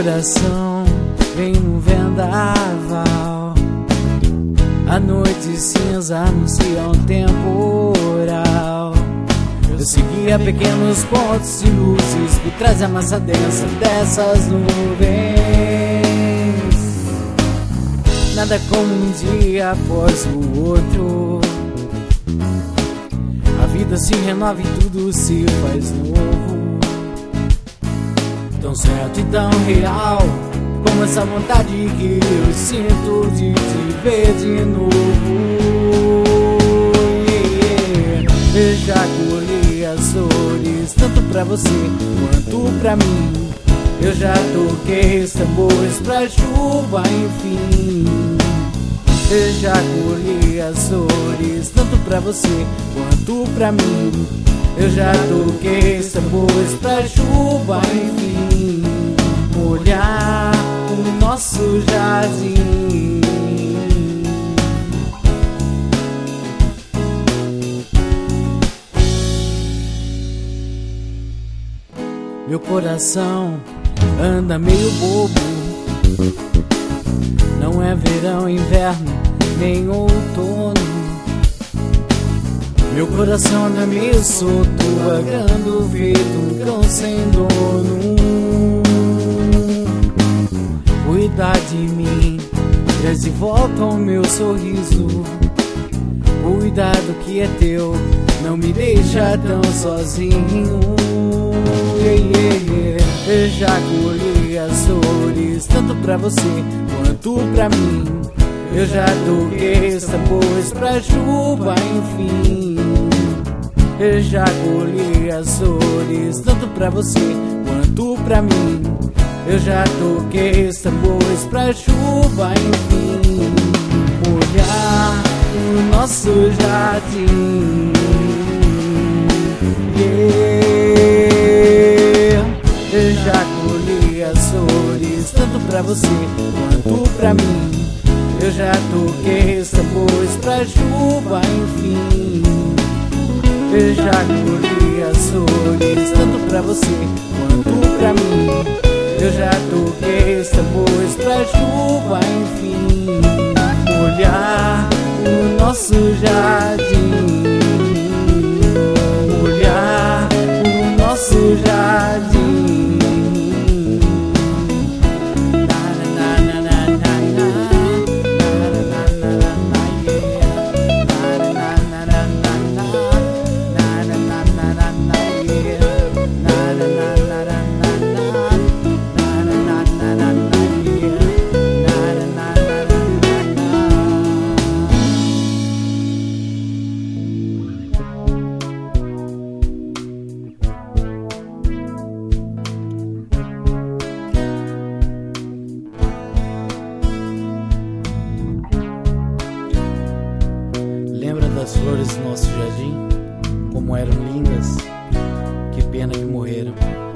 coração vem no vendaval, a noite cinza anuncia um temporal. Eu seguia pequenos pontos de luzes por trás da massa densa dessas nuvens. Nada como um dia após o outro, a vida se renova e tudo se faz novo. Tão certo e tão real como essa vontade que eu sinto de te ver de novo. Eu já colhi as flores, tanto pra você quanto pra mim. Eu já toquei os tambores pra chuva, enfim. Eu já colhi as flores, tanto pra você quanto pra mim. Eu já toquei os tambores pra chuva, enfim. Molhar o nosso jardim. Meu coração anda meio bobo. Não é verão, inverno, nem outono. Meu coração anda meio solto, vagando feito um cão sem dono. Cuida de mim, traz de volta o meu sorriso. Cuida do que é teu, não me deixa tão sozinho. Eu já colhi as flores, tanto pra você quanto pra mim. Eu já toquei os tambores pra chuva, enfim. Eu já colhi as flores, tanto pra você quanto pra mim. Eu já toquei os tambores pra chuva, enfim. Olhar o nosso jardim. Eu já colhi as flores, tanto pra você quanto pra mim. Eu já toquei os tambores pra chuva, enfim. Eu já colhi as flores, tanto pra você quanto pra mim. Eu já toquei os tambores pra chuva, enfim. Olhar o nosso jardim. Olhar o nosso jardim. Lembra das flores do nosso jardim? Como eram lindas, que pena que morreram.